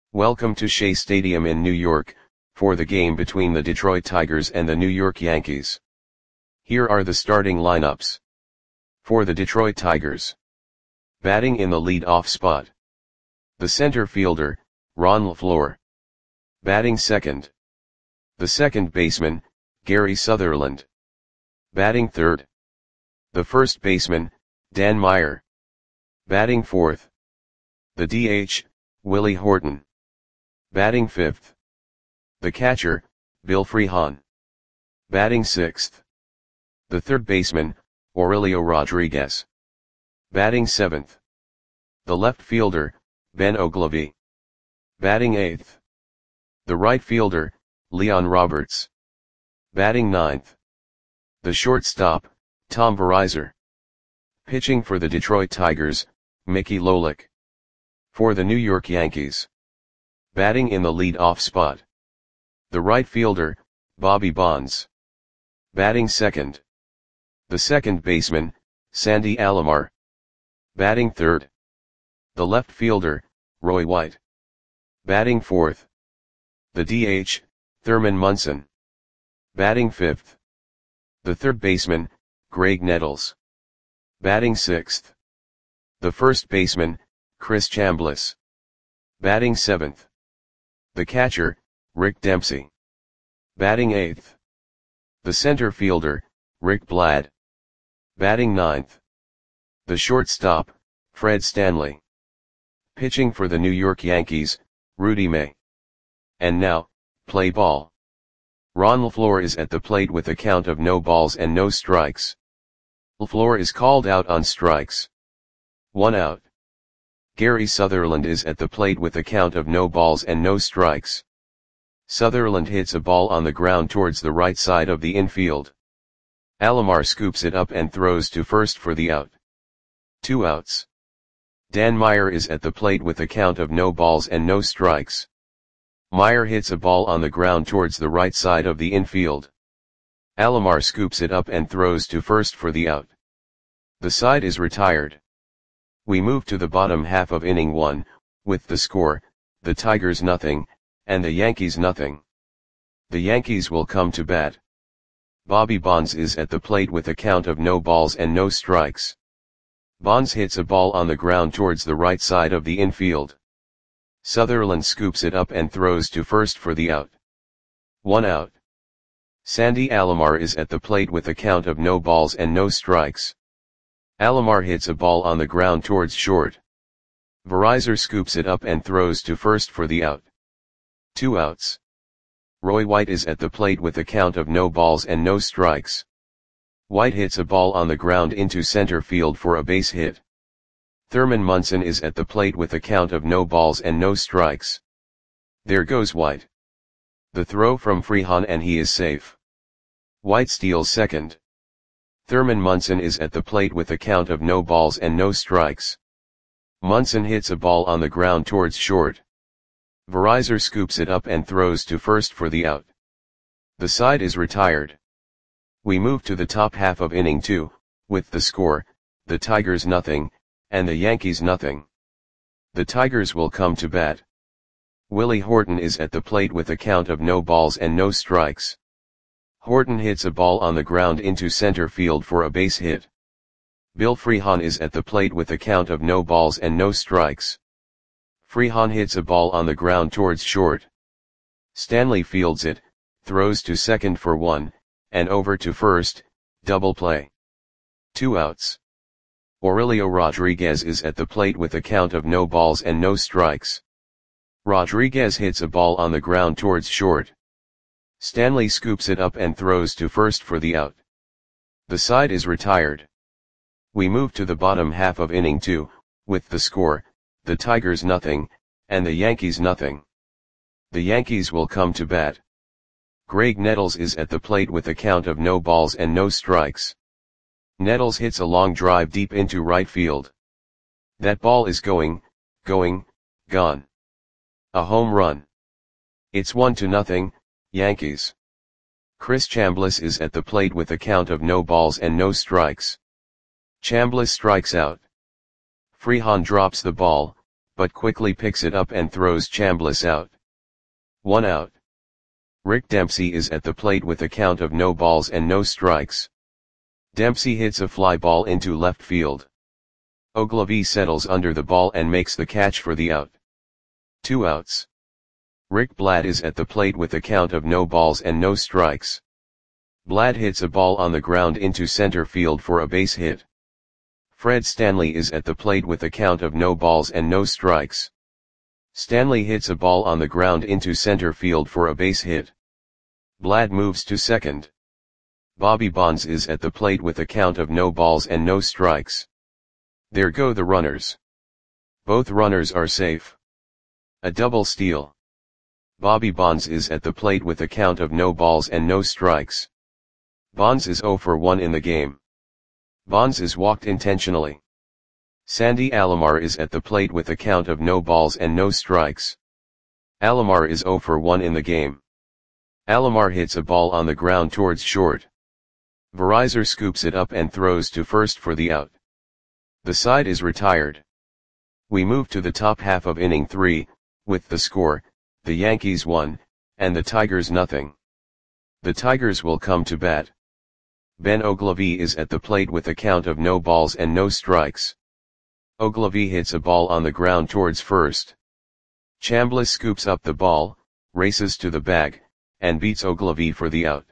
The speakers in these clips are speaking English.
Welcome to Shea Stadium in New York, for the game between the Detroit Tigers and the New York Yankees. Here are the starting lineups. For the Detroit Tigers. Batting in the lead-off spot. The center fielder, Ron LeFlore. Batting second. The second baseman, Gary Sutherland. Batting third. The first baseman, Dan Meyer. Batting fourth. The DH, Willie Horton. Batting fifth. The catcher, Bill Freehan. Batting sixth. The third baseman, Aurelio Rodriguez. Batting seventh. The left fielder, Ben Oglivie. Batting eighth. The right fielder, Leon Roberts. Batting ninth. The shortstop, Tom Verizar. Pitching for the Detroit Tigers, Mickey Lolich. For the New York Yankees. Batting in the lead-off spot. The right fielder, Bobby Bonds. Batting second. The second baseman, Sandy Alomar. Batting third. The left fielder, Roy White. Batting fourth. The DH, Thurman Munson. Batting fifth. The third baseman, Graig Nettles. Batting sixth. The first baseman, Chris Chambliss. Batting seventh. The catcher, Rick Dempsey. Batting eighth. The center fielder, Rick Blad. Batting ninth. The shortstop, Fred Stanley. Pitching for the New York Yankees, Rudy May. And now, play ball. Ron LeFlore is at the plate with a count of no balls and no strikes. LeFlore is called out on strikes. 1 out. Gary Sutherland is at the plate with a count of no balls and no strikes. Sutherland hits a ball on the ground towards the right side of the infield. Alomar scoops it up and throws to first for the out. 2 outs. Dan Meyer is at the plate with a count of no balls and no strikes. Meyer hits a ball on the ground towards the right side of the infield. Alomar scoops it up and throws to first for the out. The side is retired. We move to the bottom half of inning 1, with the score, the Tigers nothing, and the Yankees nothing. The Yankees will come to bat. Bobby Bonds is at the plate with a count of no balls and no strikes. Bonds hits a ball on the ground towards the right side of the infield. Sutherland scoops it up and throws to first for the out. 1 out. Sandy Alomar is at the plate with a count of no balls and no strikes. Alomar hits a ball on the ground towards short. Verizar scoops it up and throws to first for the out. 2 outs. Roy White is at the plate with a count of no balls and no strikes. White hits a ball on the ground into center field for a base hit. Thurman Munson is at the plate with a count of no balls and no strikes. There goes White. The throw from Freehan and he is safe. White steals second. Thurman Munson is at the plate with a count of no balls and no strikes. Munson hits a ball on the ground towards short. Verizar scoops it up and throws to first for the out. The side is retired. We move to the top half of inning 2, with the score, the Tigers nothing, and the Yankees nothing. The Tigers will come to bat. Willie Horton is at the plate with a count of no balls and no strikes. Horton hits a ball on the ground into center field for a base hit. Bill Freehan is at the plate with a count of no balls and no strikes. Freehan hits a ball on the ground towards short. Stanley fields it, throws to second for 1, and over to first, double play. 2 outs. Aurelio Rodriguez is at the plate with a count of no balls and no strikes. Rodriguez hits a ball on the ground towards short. Stanley scoops it up and throws to first for the out. The side is retired. We move to the bottom half of inning 2, with the score, the Tigers nothing, and the Yankees nothing. The Yankees will come to bat. Graig Nettles is at the plate with a count of no balls and no strikes. Nettles hits a long drive deep into right field. That ball is gone. A home run. It's 1-0, Yankees. Chris Chambliss is at the plate with a count of no balls and no strikes. Chambliss strikes out. Freehan drops the ball, but quickly picks it up and throws Chambliss out. 1 out. Rick Dempsey is at the plate with a count of no balls and no strikes. Dempsey hits a fly ball into left field. Ogilvie settles under the ball and makes the catch for the out. 2 outs. Rick Blatt is at the plate with a count of no balls and no strikes. Blatt hits a ball on the ground into center field for a base hit. Fred Stanley is at the plate with a count of no balls and no strikes. Stanley hits a ball on the ground into center field for a base hit. Blatt moves to second. Bobby Bonds is at the plate with a count of no balls and no strikes. There go the runners. Both runners are safe. A double steal. Bobby Bonds is at the plate with a count of no balls and no strikes. Bonds is 0 for 1 in the game. Bonds is walked intentionally. Sandy Alomar is at the plate with a count of no balls and no strikes. Alomar is 0 for 1 in the game. Alomar hits a ball on the ground towards short. Verizor scoops it up and throws to first for the out. The side is retired. We move to the top half of inning 3, with the score, the Yankees 1, and the Tigers nothing. The Tigers will come to bat. Ben Ogilvie is at the plate with a count of no balls and no strikes. Ogilvie hits a ball on the ground towards first. Chambliss scoops up the ball, races to the bag, and beats Ogilvie for the out.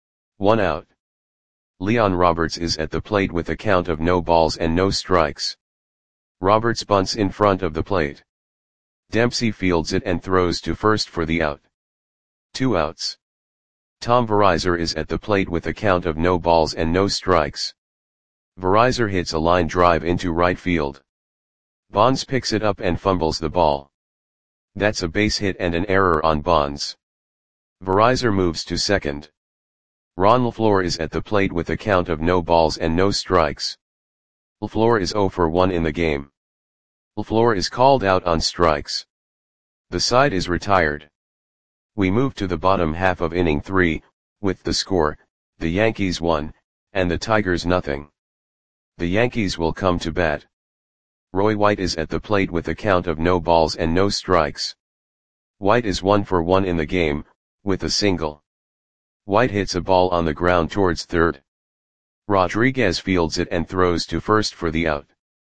1 out. Leon Roberts is at the plate with a count of no balls and no strikes. Roberts bunts in front of the plate. Dempsey fields it and throws to first for the out. 2 outs. Tom Verizor is at the plate with a count of no balls and no strikes. Verizor hits a line drive into right field. Bonds picks it up and fumbles the ball. That's a base hit and an error on Bonds. Verizor moves to second. Ron LaFleur is at the plate with a count of no balls and no strikes. LaFleur is 0 for 1 in the game. LaFleur is called out on strikes. The side is retired. We move to the bottom half of inning 3, with the score, the Yankees 1, and the Tigers nothing. The Yankees will come to bat. Roy White is at the plate with a count of no balls and no strikes. White is 1 for 1 in the game, with a single. White hits a ball on the ground towards third. Rodriguez fields it and throws to first for the out.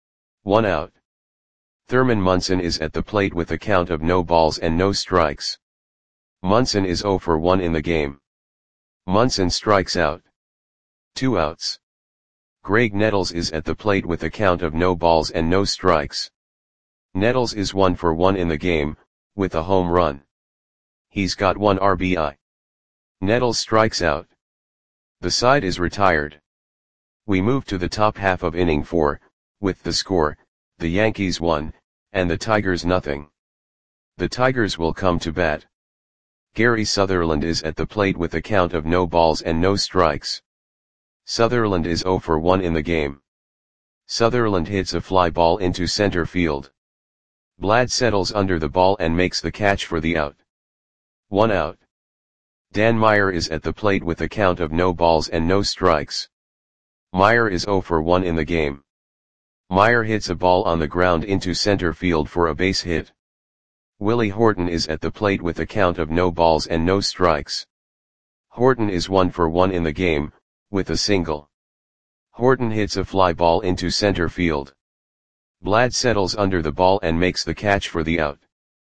1 out. Thurman Munson is at the plate with a count of no balls and no strikes. Munson is 0 for 1 in the game. Munson strikes out. 2 outs. Greg Nettles is at the plate with a count of no balls and no strikes. Nettles is 1 for 1 in the game, with a home run. He's got 1 RBI. Nettles strikes out. The side is retired. We move to the top half of inning 4, with the score, the Yankees 1, and the Tigers nothing. The Tigers will come to bat. Gary Sutherland is at the plate with a count of no balls and no strikes. Sutherland is 0 for 1 in the game. Sutherland hits a fly ball into center field. Blatt settles under the ball and makes the catch for the out. 1 out. Dan Meyer is at the plate with a count of no balls and no strikes. Meyer is 0 for 1 in the game. Meyer hits a ball on the ground into center field for a base hit. Willie Horton is at the plate with a count of no balls and no strikes. Horton is 1 for 1 in the game, with a single. Horton hits a fly ball into center field. Blatt settles under the ball and makes the catch for the out.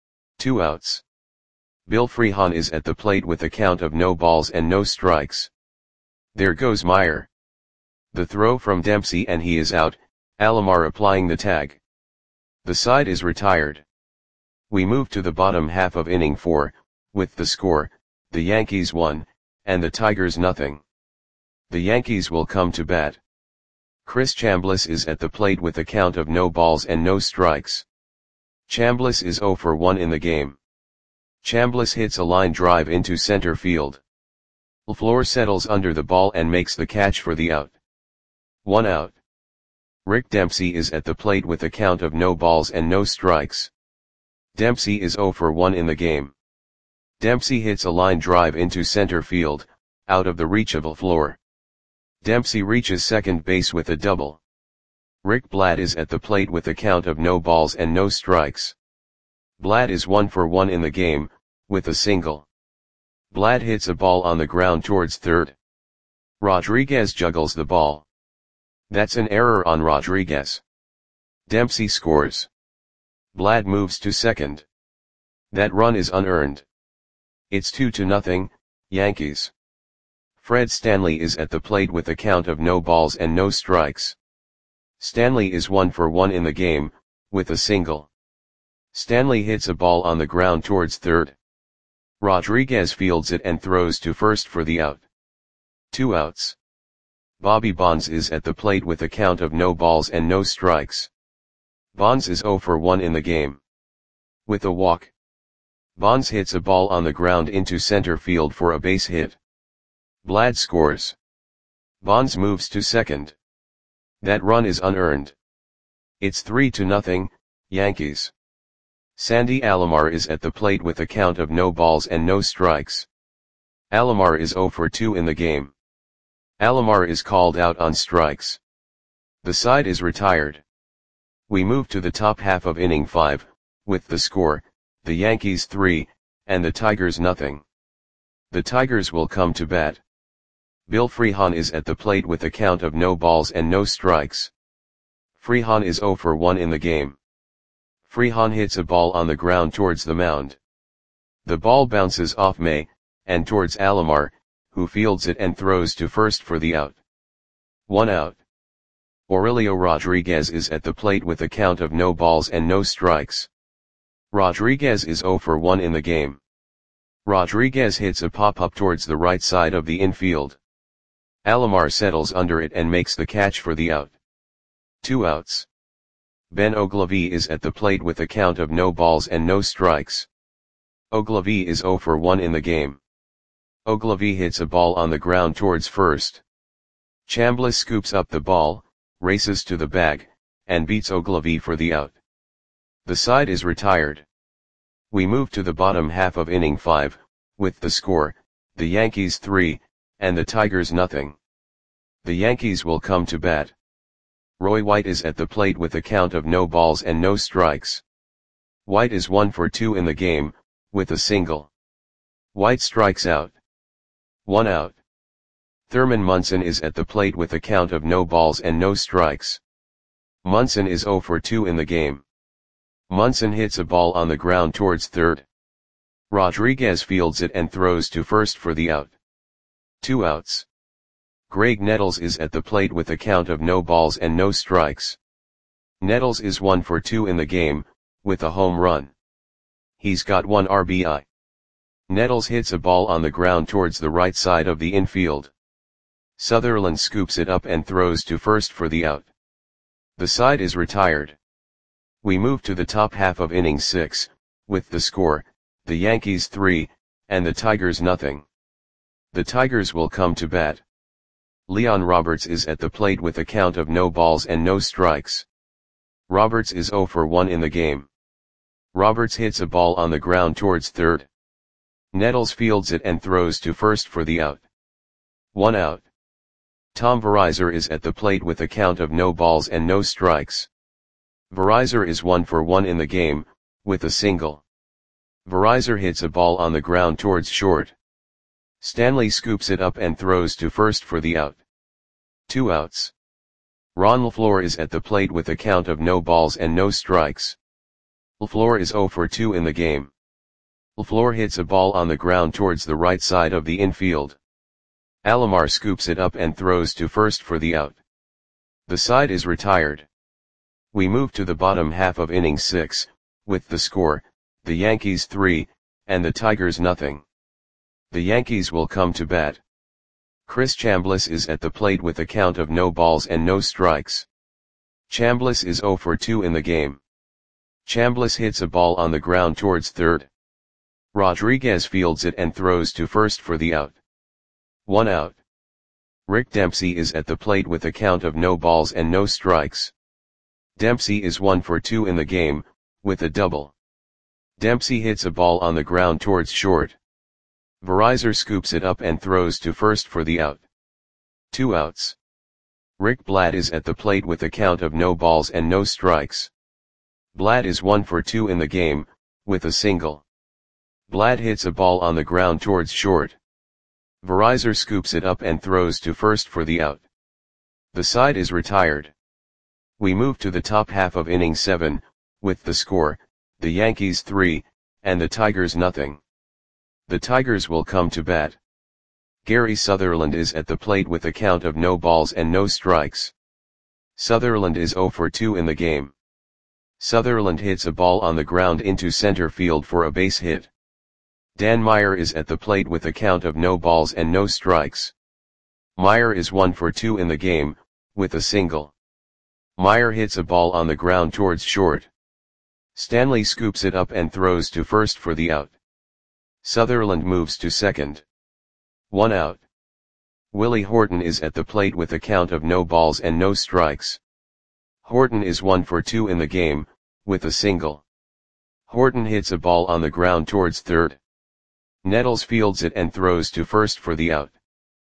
2 outs. Bill Freehan is at the plate with a count of no balls and no strikes. There goes Meyer. The throw from Dempsey and he is out, Alomar applying the tag. The side is retired. We move to the bottom half of inning 4, with the score, the Yankees 1, and the Tigers nothing. The Yankees will come to bat. Chris Chambliss is at the plate with a count of no balls and no strikes. Chambliss is 0 for 1 in the game. Chambliss hits a line drive into center field. LaFleur settles under the ball and makes the catch for the out. 1 out. Rick Dempsey is at the plate with a count of no balls and no strikes. Dempsey is 0 for 1 in the game. Dempsey hits a line drive into center field, out of the reach of LaFleur. Dempsey reaches second base with a double. Rick Blatt is at the plate with a count of no balls and no strikes. Blatt is 1 for 1 in the game, with a single. Blatt hits a ball on the ground towards third. Rodriguez juggles the ball. That's an error on Rodriguez. Dempsey scores. Blatt moves to second. That run is unearned. It's 2-0, Yankees. Fred Stanley is at the plate with a count of no balls and no strikes. Stanley is 1 for 1 in the game, with a single. Stanley hits a ball on the ground towards third. Rodriguez fields it and throws to first for the out. 2 outs. Bobby Bonds is at the plate with a count of no balls and no strikes. Bonds is 0 for 1 in the game. With a walk. Bonds hits a ball on the ground into center field for a base hit. Blatt scores. Bonds moves to second. That run is unearned. It's 3-0, Yankees. Sandy Alomar is at the plate with a count of no balls and no strikes. Alomar is 0 for 2 in the game. Alomar is called out on strikes. The side is retired. We move to the top half of inning 5, with the score, the Yankees 3, and the Tigers nothing. The Tigers will come to bat. Bill Freehan is at the plate with a count of no balls and no strikes. Freehan is 0 for 1 in the game. Freehan hits a ball on the ground towards the mound. The ball bounces off May, and towards Alomar, who fields it and throws to first for the out. 1 out. Aurelio Rodriguez is at the plate with a count of no balls and no strikes. Rodriguez is 0 for 1 in the game. Rodriguez hits a pop-up towards the right side of the infield. Alomar settles under it and makes the catch for the out. 2 outs. Ben Oglivie is at the plate with a count of no balls and no strikes. Oglivie is 0 for 1 in the game. Oglivie hits a ball on the ground towards first. Chambliss scoops up the ball, races to the bag, and beats Oglivie for the out. The side is retired. We move to the bottom half of inning 5, with the score, the Yankees 3, and the Tigers nothing. The Yankees will come to bat. Roy White is at the plate with a count of no balls and no strikes. White is 1 for 2 in the game, with a single. White strikes out. 1 out. Thurman Munson is at the plate with a count of no balls and no strikes. Munson is 0 for 2 in the game. Munson hits a ball on the ground towards third. Rodriguez fields it and throws to first for the out. 2 outs. Greg Nettles is at the plate with a count of no balls and no strikes. Nettles is 1 for 2 in the game, with a home run. He's got 1 RBI. Nettles hits a ball on the ground towards the right side of the infield. Sutherland scoops it up and throws to first for the out. The side is retired. We move to the top half of inning 6, with the score, the Yankees 3, and the Tigers nothing. The Tigers will come to bat. Leon Roberts is at the plate with a count of no balls and no strikes. Roberts is 0 for 1 in the game. Roberts hits a ball on the ground towards third. Nettles fields it and throws to first for the out. 1 out. Tom Verizar is at the plate with a count of no balls and no strikes. Verizar is 1 for 1 in the game, with a single. Verizar hits a ball on the ground towards short. Stanley scoops it up and throws to first for the out. 2 outs. Ron LaFleur is at the plate with a count of no balls and no strikes. LaFleur is 0 for 2 in the game. LaFleur hits a ball on the ground towards the right side of the infield. Alomar scoops it up and throws to first for the out. The side is retired. We move to the bottom half of inning 6, with the score, the Yankees 3, and the Tigers nothing. The Yankees will come to bat. Chris Chambliss is at the plate with a count of no balls and no strikes. Chambliss is 0 for 2 in the game. Chambliss hits a ball on the ground towards third. Rodriguez fields it and throws to first for the out. 1 out. Rick Dempsey is at the plate with a count of no balls and no strikes. Dempsey is 1 for 2 in the game, with a double. Dempsey hits a ball on the ground towards short. Verizar scoops it up and throws to first for the out. 2 outs. Rick Blatt is at the plate with a count of no balls and no strikes. Blatt is 1 for 2 in the game, with a single. Blatt hits a ball on the ground towards short. Verizor scoops it up and throws to first for the out. The side is retired. We move to the top half of inning 7, with the score, the Yankees 3, and the Tigers nothing. The Tigers will come to bat. Gary Sutherland is at the plate with a count of no balls and no strikes. Sutherland is 0 for 2 in the game. Sutherland hits a ball on the ground into center field for a base hit. Dan Meyer is at the plate with a count of no balls and no strikes. Meyer is 1 for 2 in the game, with a single. Meyer hits a ball on the ground towards short. Stanley scoops it up and throws to first for the out. Sutherland moves to second. 1 out. Willie Horton is at the plate with a count of no balls and no strikes. Horton is 1 for 2 in the game, with a single. Horton hits a ball on the ground towards third. Nettles fields it and throws to first for the out.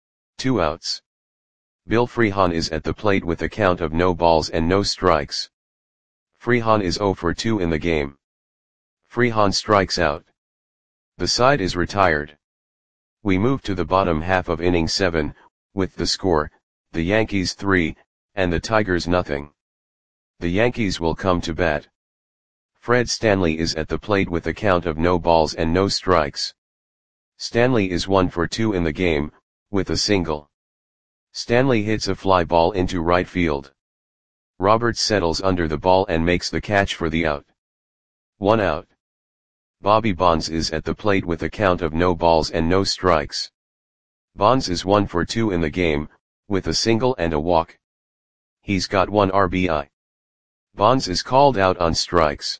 2 outs. Bill Freehan is at the plate with a count of no balls and no strikes. Freehan is 0 for 2 in the game. Freehan strikes out. The side is retired. We move to the bottom half of inning 7, with the score, the Yankees 3, and the Tigers nothing. The Yankees will come to bat. Fred Stanley is at the plate with a count of no balls and no strikes. Stanley is 1 for 2 in the game, with a single. Stanley hits a fly ball into right field. Roberts settles under the ball and makes the catch for the out. 1 out. Bobby Bonds is at the plate with a count of no balls and no strikes. Bonds is 1 for 2 in the game, with a single and a walk. He's got 1 RBI. Bonds is called out on strikes.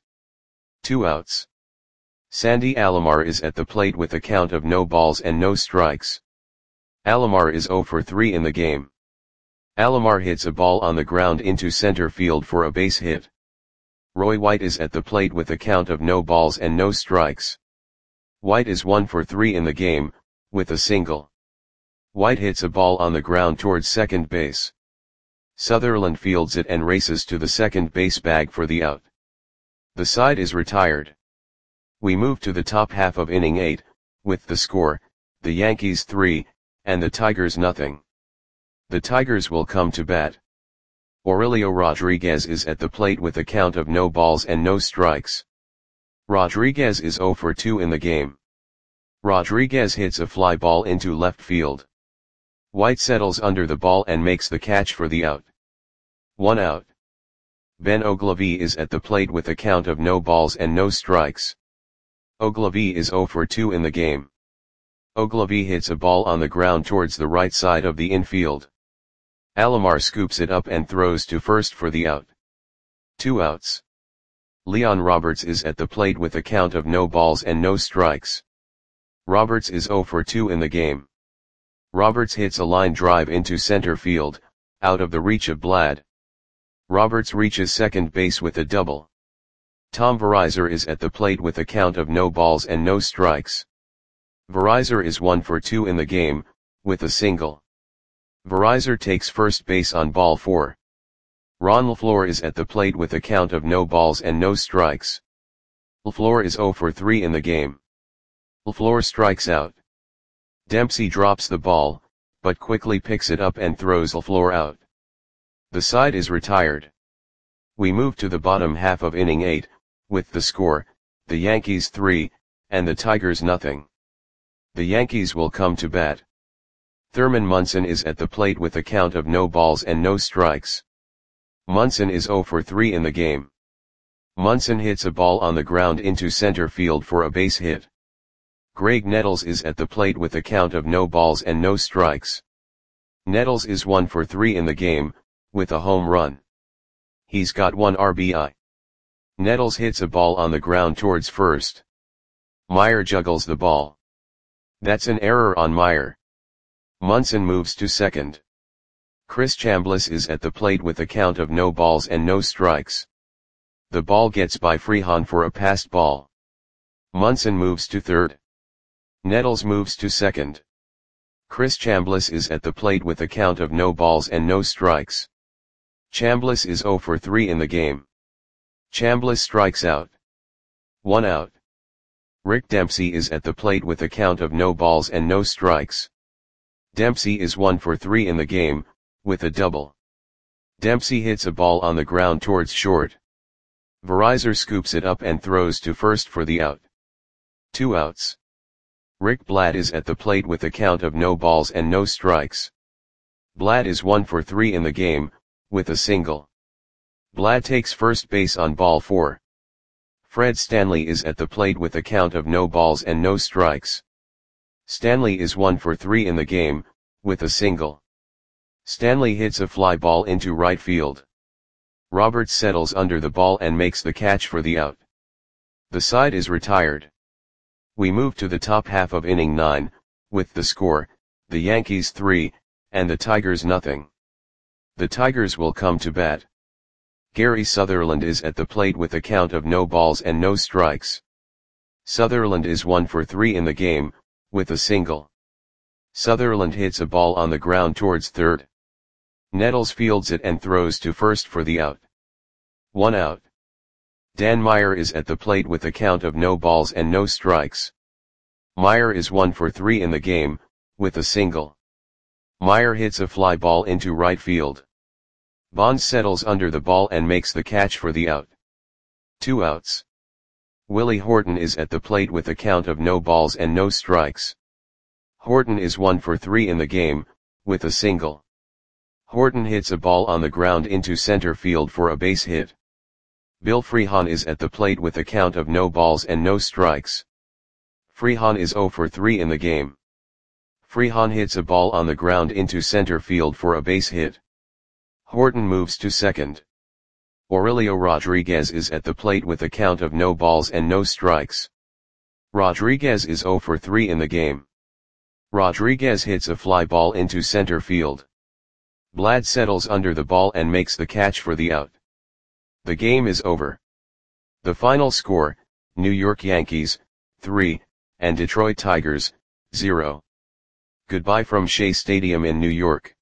2 outs. Sandy Alomar is at the plate with a count of no balls and no strikes. Alomar is 0 for 3 in the game. Alomar hits a ball on the ground into center field for a base hit. Roy White is at the plate with a count of no balls and no strikes. White is 1 for 3 in the game, with a single. White hits a ball on the ground towards second base. Sutherland fields it and races to the second base bag for the out. The side is retired. We move to the top half of inning 8, with the score, the Yankees 3, and the Tigers nothing. The Tigers will come to bat. Aurelio Rodriguez is at the plate with a count of no balls and no strikes. Rodriguez is 0 for 2 in the game. Rodriguez hits a fly ball into left field. White settles under the ball and makes the catch for the out. 1 out. Ben Ogilvie is at the plate with a count of no balls and no strikes. Ogilvie is 0 for 2 in the game. Ogilvie hits a ball on the ground towards the right side of the infield. Alomar scoops it up and throws to first for the out. 2 outs. Leon Roberts is at the plate with a count of no balls and no strikes. Roberts is 0 for 2 in the game. Roberts hits a line drive into center field, out of the reach of Blatt. Roberts reaches second base with a double. Tom Verizor is at the plate with a count of no balls and no strikes. Verizor is 1 for 2 in the game, with a single. Verizor takes first base on ball 4. Ron LaFleur is at the plate with a count of no balls and no strikes. LaFleur is 0 for 3 in the game. LaFleur strikes out. Dempsey drops the ball, but quickly picks it up and throws LaFleur out. The side is retired. We move to the bottom half of inning 8, with the score, the Yankees 3, and the Tigers nothing. The Yankees will come to bat. Thurman Munson is at the plate with a count of no balls and no strikes. Munson is 0 for 3 in the game. Munson hits a ball on the ground into center field for a base hit. Greg Nettles is at the plate with a count of no balls and no strikes. Nettles is 1 for 3 in the game, with a home run. He's got 1 RBI. Nettles hits a ball on the ground towards first. Meyer juggles the ball. That's an error on Meyer. Munson moves to second. Chris Chambliss is at the plate with a count of no balls and no strikes. The ball gets by Freehan for a passed ball. Munson moves to third. Nettles moves to second. Chris Chambliss is at the plate with a count of no balls and no strikes. Chambliss is 0 for 3 in the game. Chambliss strikes out. 1 out. Rick Dempsey is at the plate with a count of no balls and no strikes. Dempsey is 1 for 3 in the game, with a double. Dempsey hits a ball on the ground towards short. Verizor scoops it up and throws to first for the out. 2 outs. Rick Blatt is at the plate with a count of no balls and no strikes. Blatt is 1 for 3 in the game, with a single. Blatt takes first base on ball 4. Fred Stanley is at the plate with a count of no balls and no strikes. Stanley is 1 for 3 in the game, with a single. Stanley hits a fly ball into right field. Roberts settles under the ball and makes the catch for the out. The side is retired. We move to the top half of inning 9, with the score, the Yankees 3, and the Tigers nothing. The Tigers will come to bat. Gary Sutherland is at the plate with a count of no balls and no strikes. Sutherland is 1 for 3 in the game, with a single. Sutherland hits a ball on the ground towards third. Nettles fields it and throws to first for the out. 1 out. Dan Meyer is at the plate with a count of no balls and no strikes. Meyer is 1 for 3 in the game, with a single. Meyer hits a fly ball into right field. Bonds settles under the ball and makes the catch for the out. 2 outs. Willie Horton is at the plate with a count of no balls and no strikes. Horton is 1 for 3 in the game, with a single. Horton hits a ball on the ground into center field for a base hit. Bill Freehan is at the plate with a count of no balls and no strikes. Freehan is 0 for 3 in the game. Freehan hits a ball on the ground into center field for a base hit. Horton moves to second. Aurelio Rodriguez is at the plate with a count of no balls and no strikes. Rodriguez is 0 for 3 in the game. Rodriguez hits a fly ball into center field. Blatt settles under the ball and makes the catch for the out. The game is over. The final score, New York Yankees, 3, and Detroit Tigers, 0. Goodbye from Shea Stadium in New York.